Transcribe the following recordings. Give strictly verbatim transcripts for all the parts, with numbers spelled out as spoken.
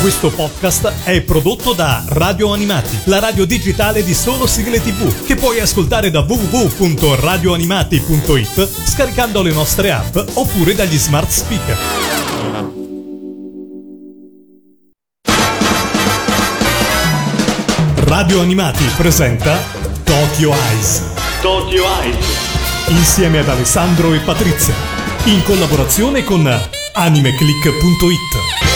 Questo podcast è prodotto da Radio Animati, la radio digitale di solo sigle tivù, che puoi ascoltare da w w w punto radio animati punto i t scaricando le nostre app oppure dagli smart speaker. Radio Animati presenta Tokyo Eyes. Tokyo Eyes. Insieme ad Alessandro e Patrizia, in collaborazione con animeclick punto it.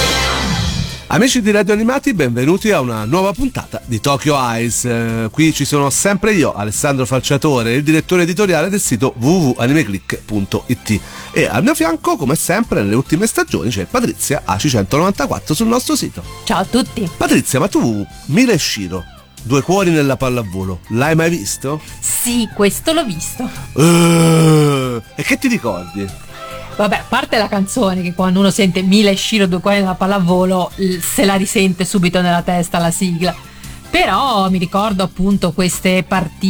Amici di Radio Animati, benvenuti a una nuova puntata di Tokyo Eyes. Eh, qui ci sono sempre io, Alessandro Falciatore, il direttore editoriale del sito w w w punto animeclick punto it, e al mio fianco, come sempre nelle ultime stagioni, c'è Patrizia A C centonovantaquattro sul nostro sito. Ciao a tutti. Patrizia, ma tu Mila e Shiro, Due cuori nella pallavolo, l'hai mai visto? Sì, questo l'ho visto. Uh, e che ti ricordi? Vabbè, a parte la canzone, che quando uno sente Mila e Shiro, Due cuori nella pallavolo, se la risente subito nella testa la sigla. Però mi ricordo appunto queste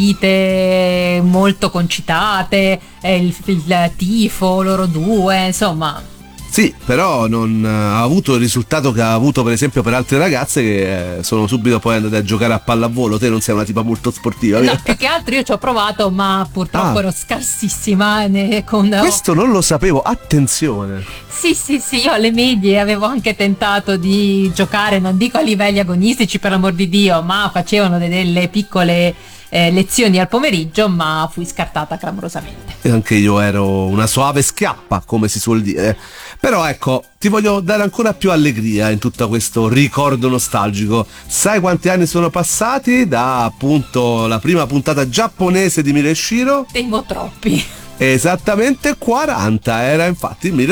partite molto concitate, il, il tifo, loro due, insomma. Sì, però non ha avuto il risultato che ha avuto per esempio per altre ragazze che sono subito poi andate a giocare a pallavolo. Te non sei una tipa molto sportiva, no? Più che altro io ci ho provato, ma purtroppo ah. ero scarsissima ne, con... Questo non lo sapevo, attenzione. Sì, sì, sì, io alle medie avevo anche tentato di giocare, non dico a livelli agonistici per l'amor di Dio, ma facevano delle piccole Eh, lezioni al pomeriggio, ma fui scartata clamorosamente. E anche io ero una soave schiappa, come si suol dire. Però ecco, ti voglio dare ancora più allegria in tutto questo ricordo nostalgico. Sai quanti anni sono passati da appunto la prima puntata giapponese di Mila e Shiro? Temo troppi. Esattamente quaranta, era infatti il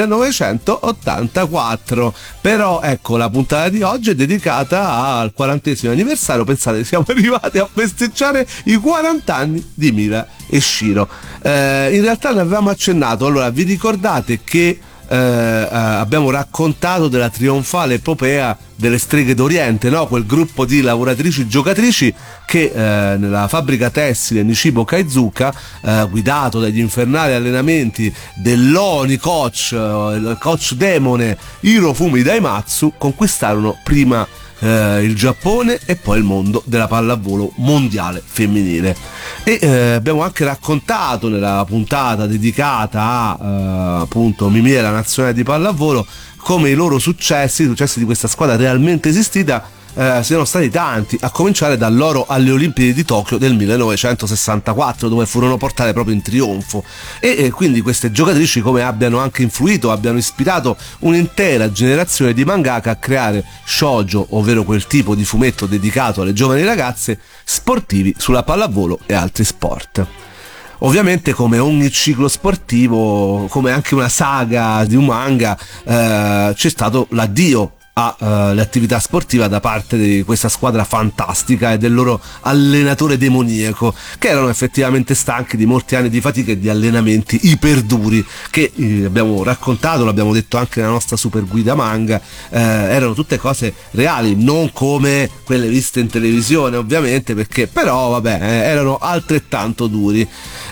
millenovecentottantaquattro. Però ecco, la puntata di oggi è dedicata al quarantesimo anniversario. Pensate, siamo arrivati a festeggiare i quaranta anni di Mila e Shiro. Eh, in realtà ne avevamo accennato. Allora, vi ricordate che eh, eh, abbiamo raccontato della trionfale epopea delle Streghe d'Oriente, no? Quel gruppo di lavoratrici giocatrici che eh, nella fabbrica tessile Nishibo Kaizuka, eh, guidato dagli infernali allenamenti dell'Oni coach, eh, il coach demone Hirofumi Daimatsu, conquistarono prima eh, il Giappone e poi il mondo della pallavolo mondiale femminile. E eh, abbiamo anche raccontato nella puntata dedicata a eh, appunto Mimì e la nazionale di pallavolo come i loro successi, i successi di questa squadra realmente esistita, eh, siano stati tanti, a cominciare dall'oro alle Olimpiadi di Tokyo del millenovecentosessantaquattro, dove furono portate proprio in trionfo. E eh, quindi queste giocatrici come abbiano anche influito, abbiano ispirato un'intera generazione di mangaka a creare shoujo, ovvero quel tipo di fumetto dedicato alle giovani ragazze, sportivi sulla pallavolo e altri sport. Ovviamente, come ogni ciclo sportivo, come anche una saga di un manga, eh, c'è stato l'addio alle attività sportive da parte di questa squadra fantastica e del loro allenatore demoniaco, che erano effettivamente stanchi di molti anni di fatica e di allenamenti iperduri che eh, abbiamo raccontato, l'abbiamo detto anche nella nostra super guida manga, eh, erano tutte cose reali, non come quelle viste in televisione ovviamente, perché però vabbè eh, erano altrettanto duri.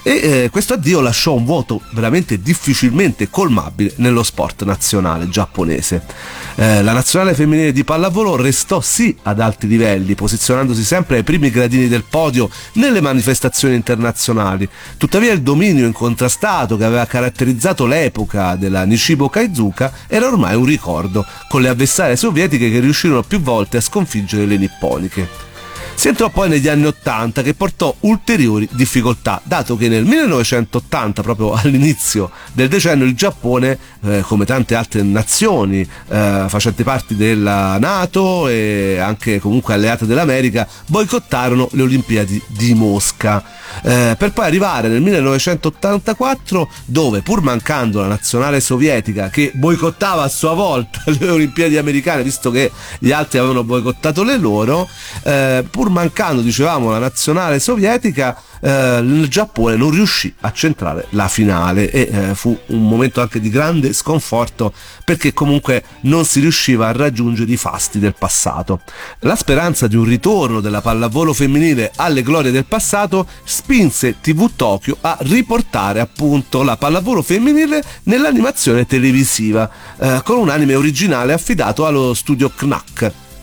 E eh, questo addio lasciò un vuoto veramente difficilmente colmabile nello sport nazionale giapponese. Eh, la nazionale femminile di pallavolo restò sì ad alti livelli, posizionandosi sempre ai primi gradini del podio nelle manifestazioni internazionali. Tuttavia il dominio incontrastato che aveva caratterizzato l'epoca della Nishibo Kaizuka era ormai un ricordo, con le avversarie sovietiche che riuscirono più volte a sconfiggere le nipponiche. Si entrò poi negli anni ottanta, che portò ulteriori difficoltà, dato che nel millenovecentottanta, proprio all'inizio del decennio, il Giappone, eh, come tante altre nazioni eh, facenti parte della NATO e anche comunque alleate dell'America, boicottarono le Olimpiadi di Mosca, eh, per poi arrivare nel millenovecentottantaquattro, dove pur mancando la nazionale sovietica, che boicottava a sua volta le Olimpiadi americane, visto che gli altri avevano boicottato le loro, eh, pur mancando, dicevamo, la nazionale sovietica, eh, il Giappone non riuscì a centrare la finale e eh, fu un momento anche di grande sconforto, perché comunque non si riusciva a raggiungere i fasti del passato. La speranza di un ritorno della pallavolo femminile alle glorie del passato spinse tivù Tokyo a riportare appunto la pallavolo femminile nell'animazione televisiva, eh, con un anime originale affidato allo studio Knack.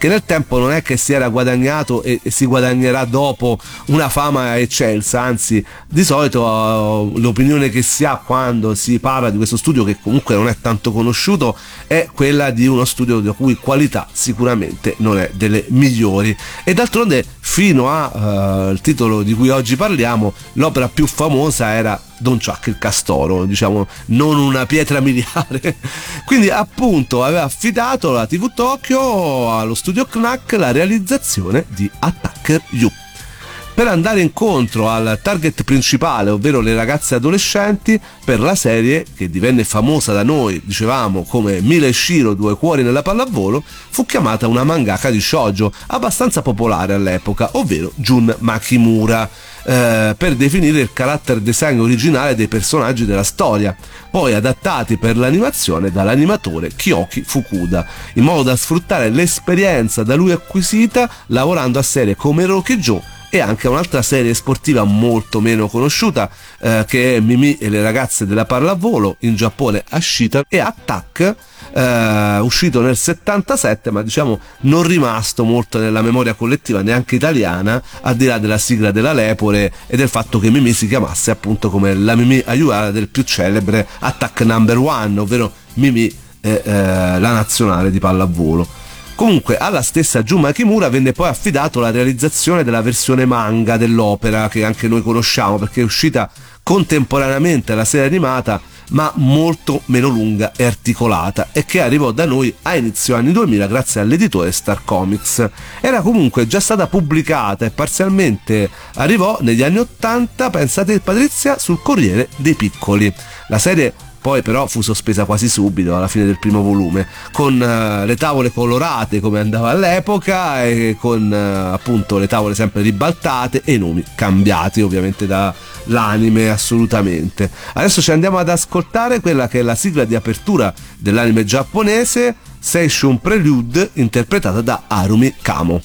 perché nel tempo non è che si era guadagnato e, e si guadagnerà dopo una fama eccelsa, anzi di solito uh, l'opinione che si ha quando si parla di questo studio, che comunque non è tanto conosciuto, è quella di uno studio di cui qualità sicuramente non è delle migliori. E d'altronde fino al uh, titolo di cui oggi parliamo, l'opera più famosa era Don Chuck il Castoro, diciamo, non una pietra miliare. Quindi appunto aveva affidato la tivù Tokyo allo studio Knack la realizzazione di Attacker You. Per andare incontro al target principale, ovvero le ragazze adolescenti, per la serie, che divenne famosa da noi, dicevamo, come Mila e Shiro, due cuori nella pallavolo, fu chiamata una mangaka di shoujo abbastanza popolare all'epoca, ovvero Jun Makimura, eh, per definire il character design originale dei personaggi della storia, poi adattati per l'animazione dall'animatore Kyoki Fukuda, in modo da sfruttare l'esperienza da lui acquisita lavorando a serie come Rokijo e anche un'altra serie sportiva molto meno conosciuta, eh, che è Mimi e le ragazze della pallavolo, in Giappone Ashita, e Attack, eh, uscito nel settantasette, ma diciamo non rimasto molto nella memoria collettiva neanche italiana, al di là della sigla della Lepore e del fatto che Mimi si chiamasse appunto come la Mimi Ayuara del più celebre Attack Number One, ovvero Mimi eh, eh, la nazionale di pallavolo. Comunque alla stessa Jun Makimura venne poi affidato la realizzazione della versione manga dell'opera, che anche noi conosciamo perché è uscita contemporaneamente alla serie animata, ma molto meno lunga e articolata, e che arrivò da noi a inizio anni duemila grazie all'editore Star Comics. Era comunque già stata pubblicata e parzialmente arrivò negli anni ottanta, pensate Patrizia, sul Corriere dei Piccoli. La serie poi però fu sospesa quasi subito alla fine del primo volume, con uh, le tavole colorate come andava all'epoca, e con uh, appunto le tavole sempre ribaltate e i nomi cambiati ovviamente dall'anime assolutamente. Adesso ci andiamo ad ascoltare quella che è la sigla di apertura dell'anime giapponese, Seishun Prelude, interpretata da Harumi Kamo.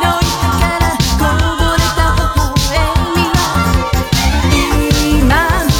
Now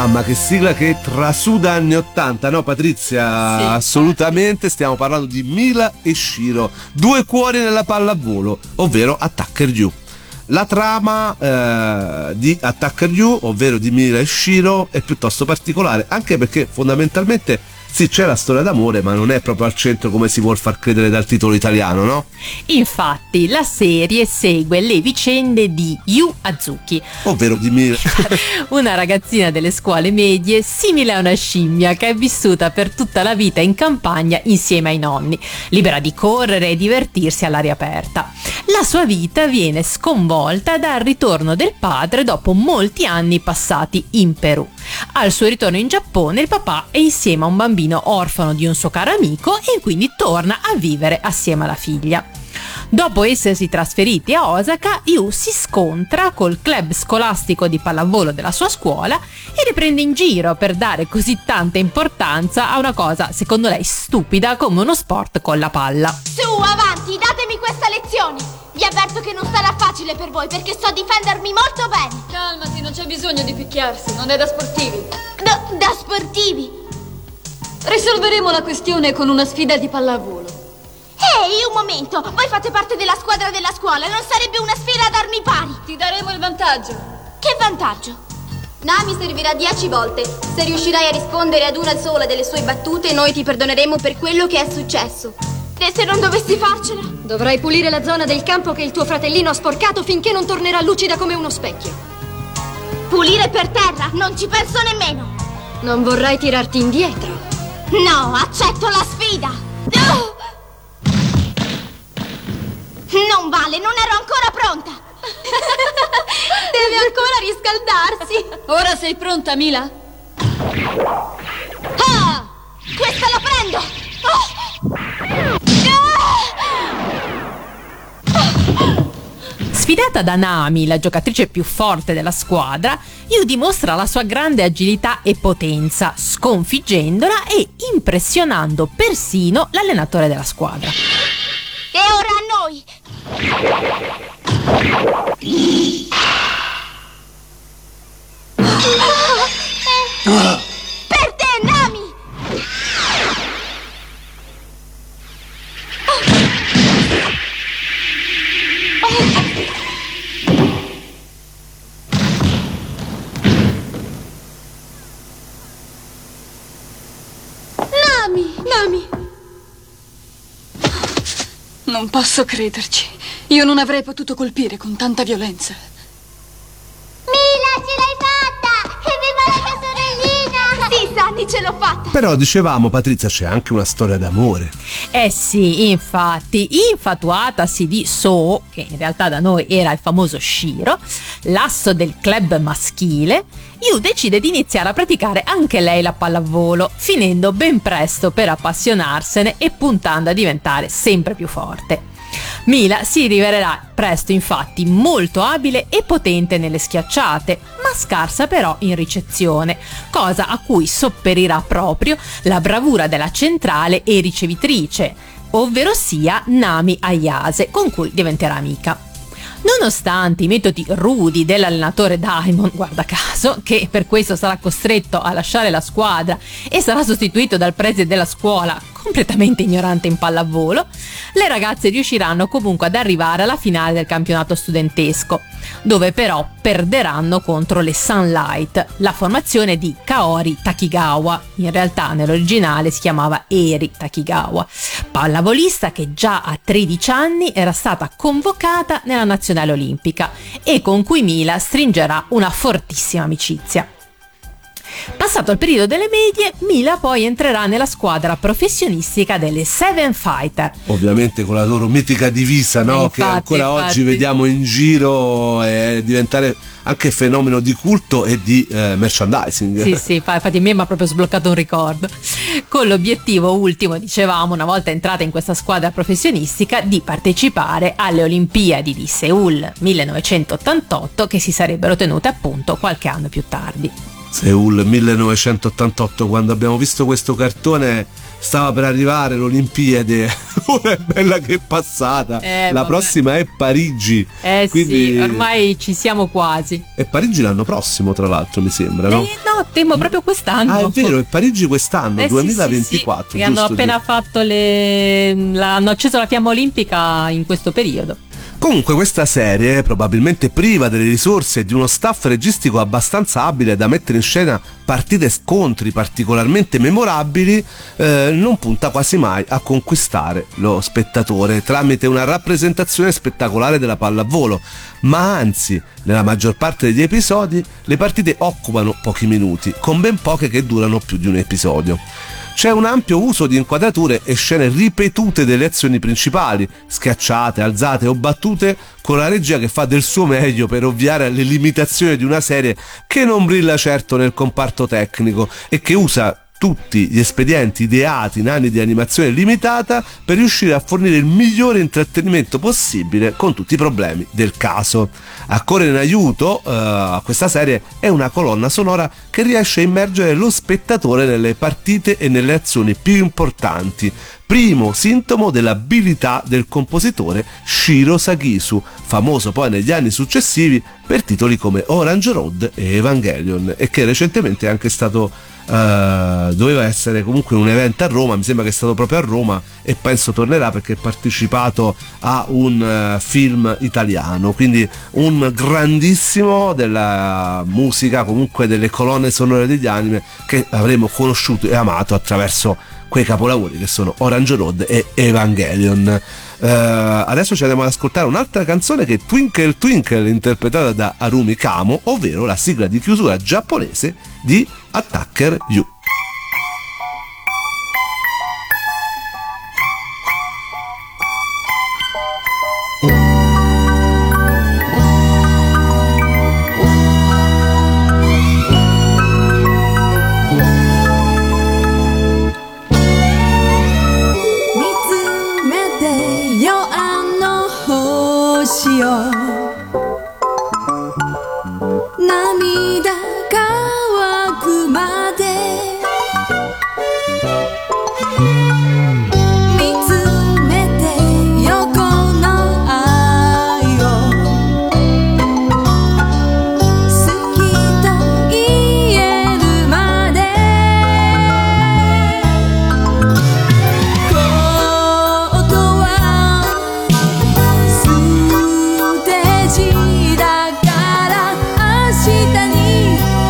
Mamma, che sigla che trasuda anni ottanta, no Patrizia? Sì. Assolutamente, stiamo parlando di Mila e Shiro, due cuori nella pallavolo, ovvero Attacker You. La trama eh, di Attacker You, ovvero di Mila e Shiro, è piuttosto particolare, anche perché fondamentalmente sì, c'è la storia d'amore, ma non è proprio al centro come si vuol far credere dal titolo italiano, no? Infatti, la serie segue le vicende di Yu Azuki, Ovvero di Mila. una ragazzina delle scuole medie simile a una scimmia che è vissuta per tutta la vita in campagna insieme ai nonni, libera di correre e divertirsi all'aria aperta. La sua vita viene sconvolta dal ritorno del padre dopo molti anni passati in Perù. Al suo ritorno in Giappone, il papà è insieme a un bambino orfano di un suo caro amico e quindi torna a vivere assieme alla figlia. Dopo essersi trasferiti a Osaka, Yu si scontra col club scolastico di pallavolo della sua scuola e li prende in giro per dare così tanta importanza a una cosa secondo lei stupida come uno sport con la palla. Su, avanti, datemi questa lezione! Vi avverto che non sarà facile per voi perché so difendermi molto bene! Calmati, non c'è bisogno di picchiarsi, non è da sportivi. Da, da sportivi! Risolveremo la questione con una sfida di pallavolo. Ehi, un momento! Voi fate parte della squadra della scuola, non sarebbe una sfida ad armi pari! Ti daremo il vantaggio. Che vantaggio? Nami servirà dieci volte. Se riuscirai a rispondere ad una sola delle sue battute, noi ti perdoneremo per quello che è successo. E se non dovessi farcela? Dovrai pulire la zona del campo che il tuo fratellino ha sporcato finché non tornerà lucida come uno specchio. Pulire per terra? Non ci penso nemmeno! Non vorrai tirarti indietro? No, accetto la sfida! Oh! Non vale, non ero ancora pronta! Deve ancora riscaldarsi! Ora sei pronta, Mila? Ah! Questa la prendo! Oh! Sfidata da Nami, la giocatrice più forte della squadra, Yu dimostra la sua grande agilità e potenza, sconfiggendola e impressionando persino l'allenatore della squadra. E ora a noi! Per te, Nami! Nami! Nami! Non posso crederci. Io non avrei potuto colpire con tanta violenza. Mila, ce l'hai fatta! Evviva la mia sorellina! Sì, Sunny, ce l'ho fatta! Però dicevamo, Patrizia, c'è anche una storia d'amore. Eh sì, infatti, infatuatasi di So, che in realtà da noi era il famoso Shiro, l'asso del club maschile, Yu decide di iniziare a praticare anche lei la pallavolo, finendo ben presto per appassionarsene e puntando a diventare sempre più forte. Mila si rivelerà presto infatti molto abile e potente nelle schiacciate, ma scarsa però in ricezione, cosa a cui sopperirà proprio la bravura della centrale e ricevitrice, ovvero sia Nami Ayase, con cui diventerà amica. Nonostante i metodi rudi dell'allenatore Daimon, guarda caso, che per questo sarà costretto a lasciare la squadra e sarà sostituito dal preside della scuola, completamente ignorante in pallavolo, le ragazze riusciranno comunque ad arrivare alla finale del campionato studentesco, dove però perderanno contro le Sunlight, la formazione di Kaori Takigawa, in realtà nell'originale si chiamava Eri Takigawa, pallavolista che già a tredici anni era stata convocata nella nazionale olimpica e con cui Mila stringerà una fortissima amicizia. Passato il periodo delle medie, Mila poi entrerà nella squadra professionistica delle Seven Fighter. Ovviamente con la loro mitica divisa, no? Eh, infatti, che ancora infatti. oggi vediamo in giro e diventare anche fenomeno di culto e di eh, merchandising. Sì, sì, infatti a me mi ha proprio sbloccato un ricordo. Con l'obiettivo ultimo, dicevamo, una volta entrata in questa squadra professionistica, di partecipare alle Olimpiadi di Seul millenovecentottantotto che si sarebbero tenute appunto qualche anno più tardi. Seul millenovecentottantotto, quando abbiamo visto questo cartone stava per arrivare l'Olimpiade, ora è bella che è passata, eh, la vabbè. prossima è Parigi. Eh Quindi... sì, ormai ci siamo quasi. È Parigi l'anno prossimo, tra l'altro, mi sembra, no? Eh, no, temo proprio quest'anno. Ah, è vero, è Parigi quest'anno, Eh, sì, duemilaventiquattro. sì, sì, che hanno appena di... fatto le... la... hanno acceso la fiamma olimpica in questo periodo. Comunque questa serie, probabilmente priva delle risorse e di uno staff registico abbastanza abile da mettere in scena partite e scontri particolarmente memorabili, eh, non punta quasi mai a conquistare lo spettatore tramite una rappresentazione spettacolare della pallavolo, ma anzi, nella maggior parte degli episodi, le partite occupano pochi minuti, con ben poche che durano più di un episodio. C'è un ampio uso di inquadrature e scene ripetute delle azioni principali, schiacciate, alzate o battute, con la regia che fa del suo meglio per ovviare alle limitazioni di una serie che non brilla certo nel comparto tecnico e che usa tutti gli espedienti ideati in anni di animazione limitata per riuscire a fornire il migliore intrattenimento possibile con tutti i problemi del caso. A correre in aiuto uh, a questa serie è una colonna sonora che riesce a immergere lo spettatore nelle partite e nelle azioni più importanti, primo sintomo dell'abilità del compositore Shiro Sagisu, famoso poi negli anni successivi per titoli come Orange Road e Evangelion, e che recentemente è anche stato Uh, doveva essere comunque un evento a Roma, mi sembra che è stato proprio a Roma e penso tornerà perché ha partecipato a un uh, film italiano, quindi un grandissimo della musica, comunque delle colonne sonore degli anime che avremo conosciuto e amato attraverso quei capolavori che sono Orange Road e Evangelion. Uh, adesso ci andiamo ad ascoltare un'altra canzone che è Twinkle Twinkle, interpretata da Harumi Kamo, ovvero la sigla di chiusura giapponese di Attacker You. 「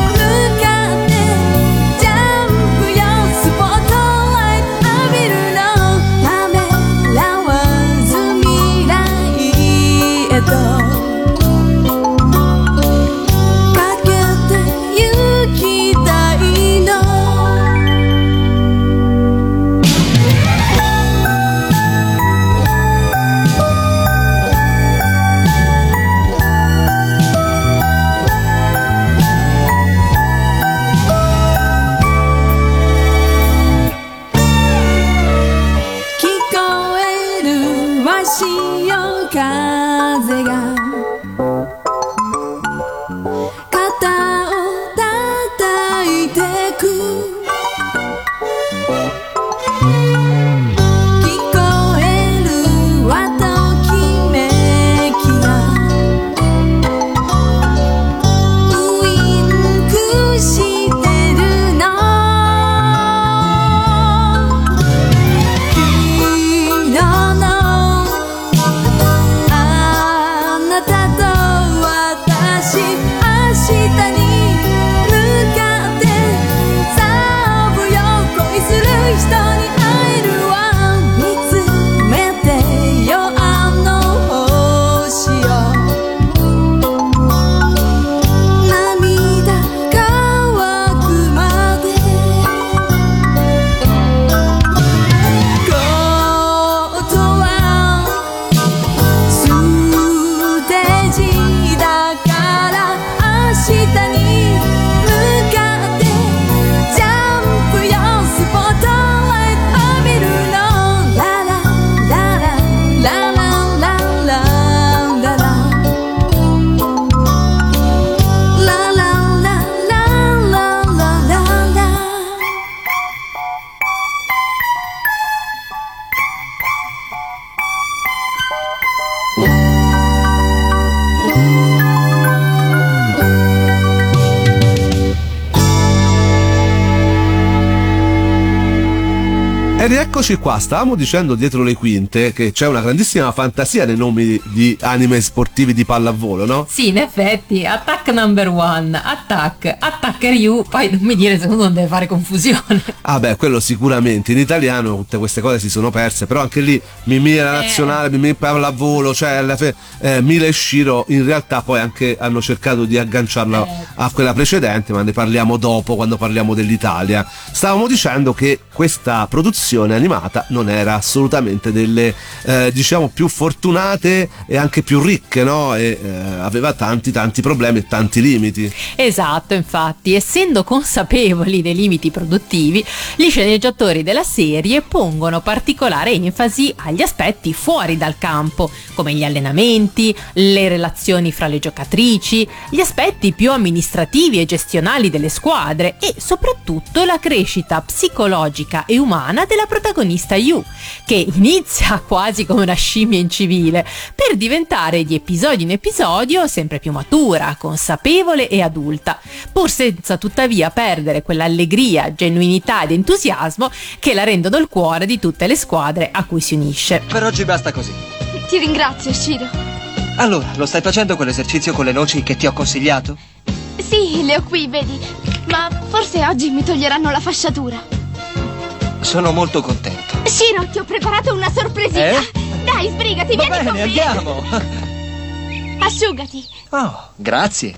E rieccoci qua, stavamo dicendo dietro le quinte che c'è una grandissima fantasia nei nomi di anime sportivi di pallavolo, no? Sì, in effetti, Attack Number One, Attack, Attacker You, poi non mi dire se uno non deve fare confusione. Ah beh, quello sicuramente, in italiano tutte queste cose si sono perse, però anche lì Mimì era Eh. nazionale, Mimì pallavolo, cioè alla fe- eh, Mila e Shiro in realtà poi anche hanno cercato di agganciarla Eh. a quella precedente, ma ne parliamo dopo quando parliamo dell'Italia. Stavamo dicendo che questa produzione animata non era assolutamente delle eh, diciamo più fortunate e anche più ricche, no? E eh, aveva tanti tanti problemi e tanti limiti. Esatto, infatti, essendo consapevoli dei limiti produttivi, gli sceneggiatori della serie pongono particolare enfasi agli aspetti fuori dal campo, come gli allenamenti, le relazioni fra le giocatrici, gli aspetti più amministrativi e gestionali delle squadre e soprattutto la crescita psicologica e umana della protagonista Yu, che inizia quasi come una scimmia incivile per diventare di episodio in episodio sempre più matura, consapevole e adulta, pur senza tuttavia perdere quell'allegria, genuinità ed entusiasmo che la rendono il cuore di tutte le squadre a cui si unisce. Per oggi basta così. Ti ringrazio, Shiro. Allora, lo stai facendo quell'esercizio con le noci che ti ho consigliato? Sì, le ho qui, vedi. Ma forse oggi mi toglieranno la fasciatura. Sono molto contento. Shiro, ti ho preparato una sorpresina. Eh? Dai, sbrigati, Va vieni bene, con me. andiamo. Asciugati. Oh, grazie.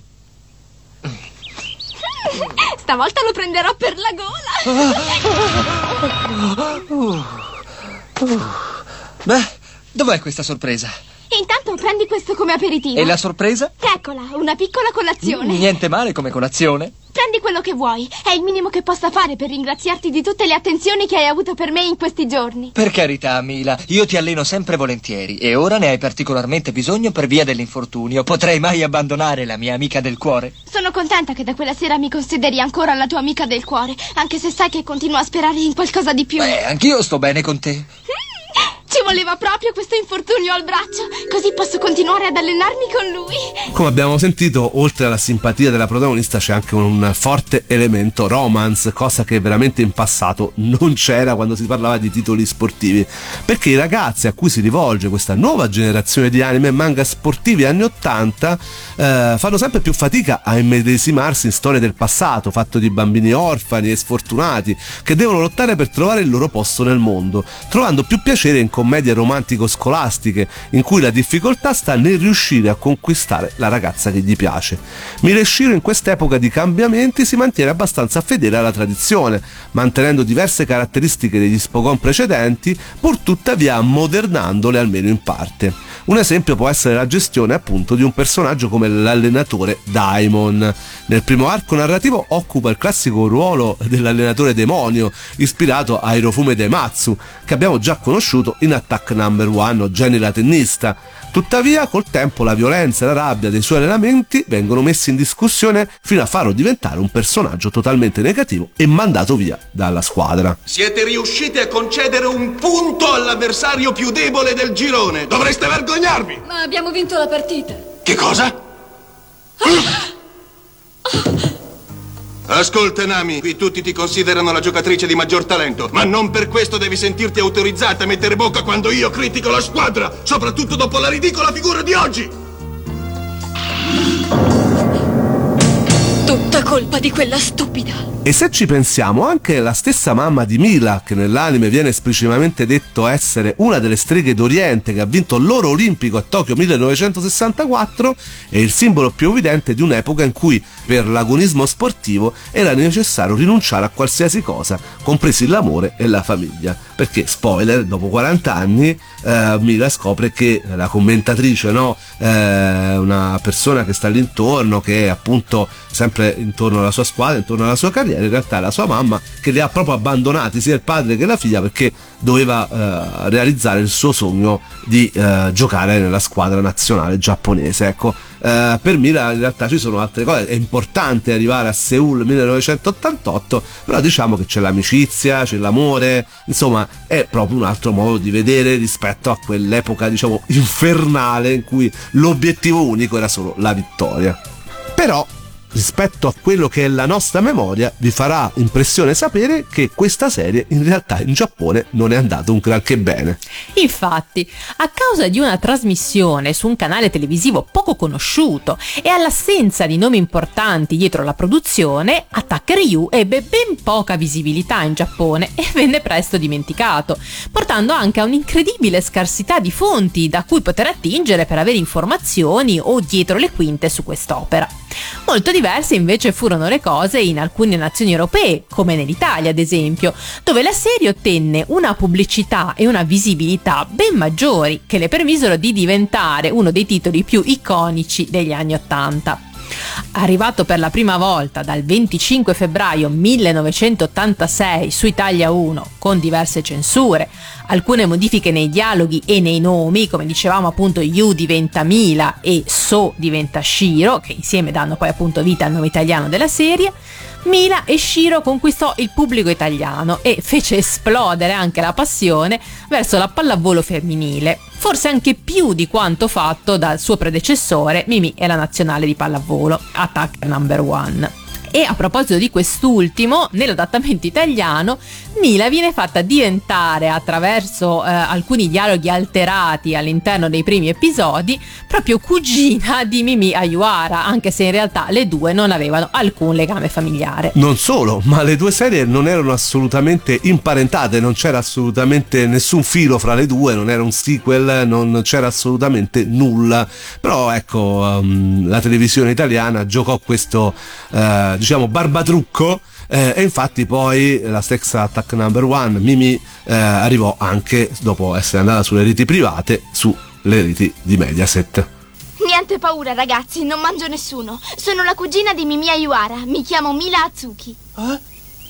Stavolta lo prenderò per la gola. Beh, dov'è questa sorpresa? Intanto prendi questo come aperitivo. E la sorpresa? Eccola, una piccola colazione. Niente male come colazione. Prendi quello che vuoi. È il minimo che possa fare per ringraziarti di tutte le attenzioni che hai avuto per me in questi giorni. Per carità, Mila, io ti alleno sempre volentieri e ora ne hai particolarmente bisogno per via dell'infortunio. Potrei mai abbandonare la mia amica del cuore? Sono contenta che da quella sera mi consideri ancora la tua amica del cuore, anche se sai che continuo a sperare in qualcosa di più. Beh, anch'io sto bene con te. Ci voleva proprio questo infortunio al braccio, così posso continuare ad allenarmi con lui. Come abbiamo sentito, oltre alla simpatia della protagonista c'è anche un forte elemento romance, cosa che veramente in passato non c'era quando si parlava di titoli sportivi, perché i ragazzi a cui si rivolge questa nuova generazione di anime e manga sportivi anni ottanta eh, fanno sempre più fatica a immedesimarsi in storie del passato, fatto di bambini orfani e sfortunati che devono lottare per trovare il loro posto nel mondo, trovando più piacere in commedie romantico-scolastiche in cui la difficoltà sta nel riuscire a conquistare la ragazza che gli piace. Mila e Shiro in quest'epoca di cambiamenti si mantiene abbastanza fedele alla tradizione, mantenendo diverse caratteristiche degli Spokon precedenti, pur tuttavia modernandole almeno in parte. Un esempio può essere la gestione appunto di un personaggio come l'allenatore Daimon. Nel primo arco narrativo occupa il classico ruolo dell'allenatore demonio, ispirato a Hirofume Daimatsu, che abbiamo già conosciuto in Attack Number One o Jenny la tennista. Tuttavia, col tempo la violenza e la rabbia dei suoi allenamenti vengono messi in discussione fino a farlo diventare un personaggio totalmente negativo e mandato via dalla squadra. Siete riusciti a concedere un punto all'avversario più debole del girone. Dovreste vergognarvi! Ma abbiamo vinto la partita. Che cosa? Ascolta, Nami, qui tutti ti considerano la giocatrice di maggior talento, ma non per questo devi sentirti autorizzata a mettere bocca quando io critico la squadra, soprattutto dopo la ridicola figura di oggi. Tutta colpa di quella stupida. E se ci pensiamo, anche la stessa mamma di Mila, che nell'anime viene esplicitamente detto essere una delle streghe d'Oriente che ha vinto l'oro olimpico a Tokyo millenovecentosessantaquattro, è il simbolo più evidente di un'epoca in cui per l'agonismo sportivo era necessario rinunciare a qualsiasi cosa, compresi l'amore e la famiglia. Perché, spoiler, dopo quaranta anni eh, Mila scopre che la commentatrice, no, eh, una persona che sta lì intorno, che è appunto sempre intorno alla sua squadra, intorno alla sua carriera, in realtà è la sua mamma, che li ha proprio abbandonati sia il padre che la figlia, perché doveva eh, realizzare il suo sogno di eh, giocare nella squadra nazionale giapponese. Ecco, eh, per Mila in realtà ci sono altre cose, è importante arrivare a Seul millenovecentottantotto, però diciamo che c'è l'amicizia, c'è l'amore, insomma è proprio un altro modo di vedere rispetto a quell'epoca, diciamo, infernale in cui l'obiettivo unico era solo la vittoria. Però rispetto a quello che è la nostra memoria, vi farà impressione sapere che questa serie in realtà in Giappone non è andata un granché bene. Infatti, a causa di una trasmissione su un canale televisivo poco conosciuto e all'assenza di nomi importanti dietro la produzione, Attack Ryu ebbe ben poca visibilità in Giappone e venne presto dimenticato, portando anche a un'incredibile scarsità di fonti da cui poter attingere per avere informazioni o dietro le quinte su quest'opera. Molto diverse invece furono le cose in alcune nazioni europee, come nell'Italia ad esempio, dove la serie ottenne una pubblicità e una visibilità ben maggiori che le permisero di diventare uno dei titoli più iconici degli anni Ottanta. Arrivato per la prima volta dal venticinque febbraio millenovecentottantasei su Italia uno con diverse censure, alcune modifiche nei dialoghi e nei nomi, come dicevamo appunto Yu diventa Mila e So diventa Shiro, che insieme danno poi appunto vita al nome italiano della serie, Mila e Shiro conquistò il pubblico italiano e fece esplodere anche la passione verso la pallavolo femminile, forse anche più di quanto fatto dal suo predecessore Mimì e la nazionale di pallavolo, Attack Number One. E a proposito di quest'ultimo, nell'adattamento italiano Mila viene fatta diventare, attraverso eh, alcuni dialoghi alterati all'interno dei primi episodi, proprio cugina di Mimì Ayuara, anche se in realtà le due non avevano alcun legame familiare. Non solo, ma le due serie non erano assolutamente imparentate, non c'era assolutamente nessun filo fra le due, non era un sequel, non c'era assolutamente nulla. Però ecco, um, la televisione italiana giocò questo uh, diciamo barbatrucco, eh, e infatti poi la stessa Attack Number One, Mimì, eh, arrivò anche, dopo essere andata sulle reti private, sulle reti di Mediaset. Niente paura ragazzi, non mangio nessuno. Sono la cugina di Mimì Ayuara, mi chiamo Mila Atsuki. Eh?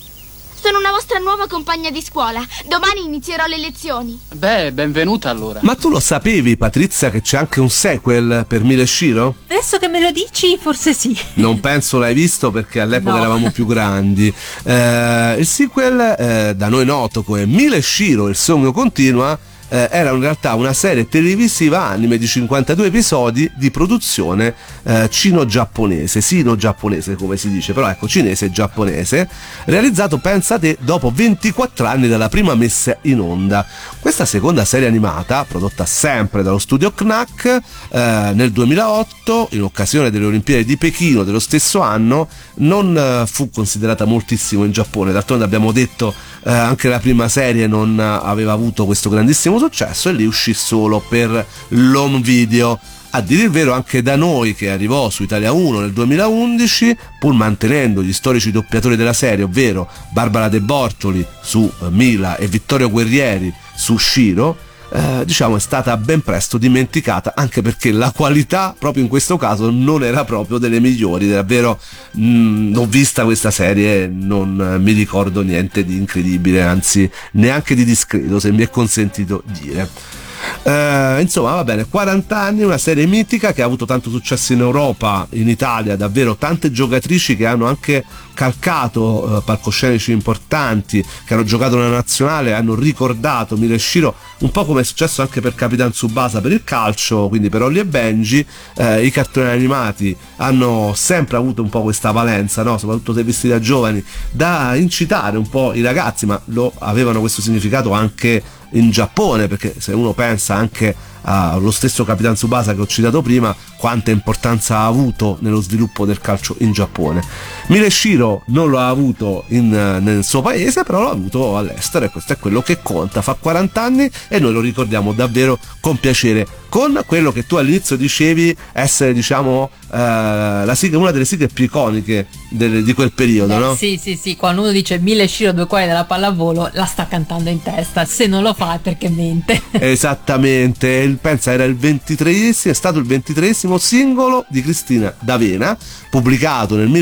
Sono una vostra nuova compagna di scuola. Domani inizierò le lezioni. Beh, benvenuta allora. Ma tu lo sapevi, Patrizia, che c'è anche un sequel per Mila e Shiro? Adesso che me lo dici, forse sì. Non penso l'hai visto perché all'epoca No. eravamo più grandi. Eh, il sequel, eh, da noi noto come Mila e Shiro, il sogno continua, eh, era in realtà una serie televisiva anime di cinquantadue episodi di produzione eh, cino-giapponese, sino-giapponese come si dice, però ecco, cinese e giapponese, realizzato, pensa te, dopo ventiquattro anni dalla prima messa in onda. Questa seconda serie animata, prodotta sempre dallo studio Knack, eh, nel duemilaotto, in occasione delle Olimpiadi di Pechino dello stesso anno, non eh, fu considerata moltissimo in Giappone. D'altronde abbiamo detto eh, anche la prima serie non aveva avuto questo grandissimo successo e lì uscì solo per l'home video. A dire il vero anche da noi, che arrivò su Italia uno nel duemilaundici, pur mantenendo gli storici doppiatori della serie, ovvero Barbara De Bortoli su Mila e Vittorio Guerrieri su Shiro, eh, diciamo è stata ben presto dimenticata, anche perché la qualità proprio in questo caso non era proprio delle migliori. Davvero mh, ho vista questa serie, non mi ricordo niente di incredibile, anzi neanche di discreto, se mi è consentito dire. Uh, insomma, va bene, quaranta anni, una serie mitica che ha avuto tanto successo in Europa, in Italia, davvero tante giocatrici che hanno anche calcato uh, palcoscenici importanti, che hanno giocato nella nazionale, hanno ricordato Mila e Shiro, un po' come è successo anche per Capitan Tsubasa per il calcio, quindi per Holly e Benji. Uh, i cartoni animati hanno sempre avuto un po' questa valenza, no? Soprattutto se visti da giovani, da incitare un po' i ragazzi, ma lo avevano questo significato anche in Giappone, perché se uno pensa anche allo stesso Capitan Tsubasa che ho citato prima, quanta importanza ha avuto nello sviluppo del calcio in Giappone. Mila e Shiro non lo ha avuto in, nel suo paese, però l'ha avuto all'estero, e questo è quello che conta. Fa quaranta anni e noi lo ricordiamo davvero con piacere, con quello che tu all'inizio dicevi essere, diciamo, eh, la sigla, una delle sigle più iconiche del, di quel periodo, eh, no? Sì, sì, sì, quando uno dice Mila e Shiro, due cuori della pallavolo, la sta cantando in testa, se non lo fa è perché mente. Esattamente, pensa era il ventitreesimo, è stato il ventitreesimo singolo di Cristina D'Avena, pubblicato nel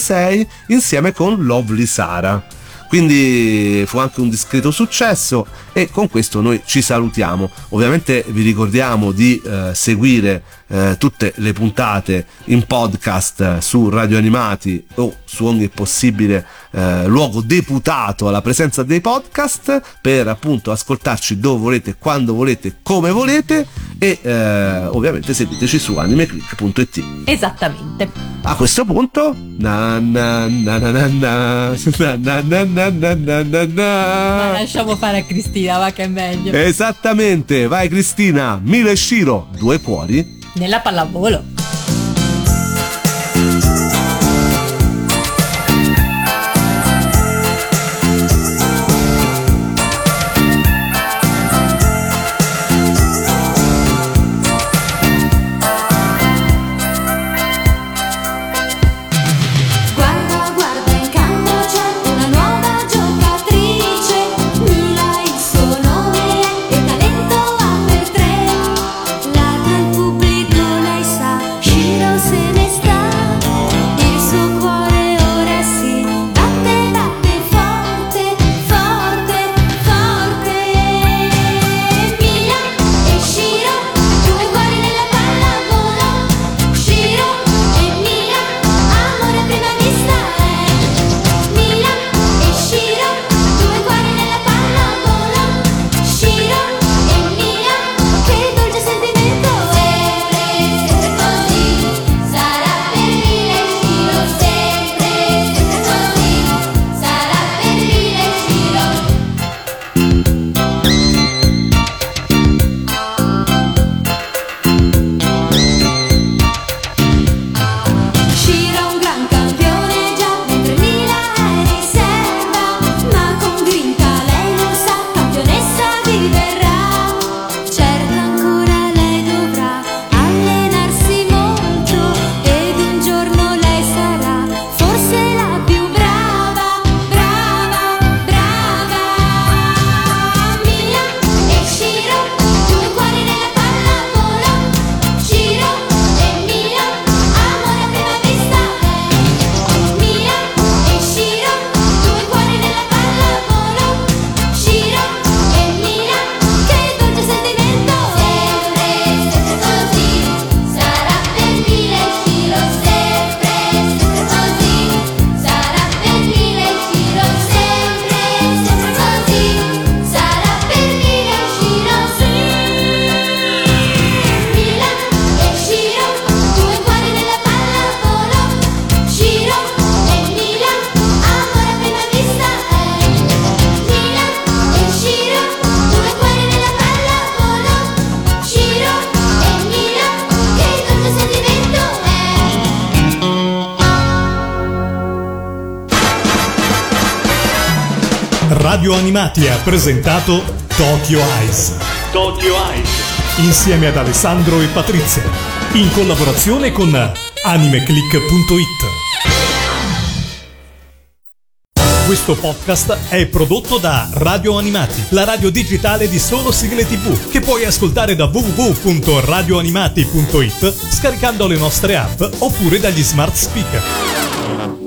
millenovecentottantasei insieme con Lovely Sara. Quindi fu anche un discreto successo e con questo noi ci salutiamo. Ovviamente vi ricordiamo di eh, seguire eh, tutte le puntate in podcast su Radio Animati o su ogni possibile eh, luogo deputato alla presenza dei podcast, per appunto ascoltarci dove volete, quando volete, come volete, e eh, ovviamente seguiteci su animeclick punto it. Esattamente. A questo punto na na na na na na na na na na na na na. Ma lasciamo fare a Cristina, va che è meglio. Esattamente, vai Cristina. Mila e Shiro, due cuori nella pallavolo. Radio Animati ha presentato Tokyo Eyes. Tokyo Eyes. Insieme ad Alessandro e Patrizia. In collaborazione con animeclick punto it. Questo podcast è prodotto da Radio Animati, la radio digitale di solo sigle tivù, che puoi ascoltare da w w w punto radio animati punto it scaricando le nostre app oppure dagli smart speaker.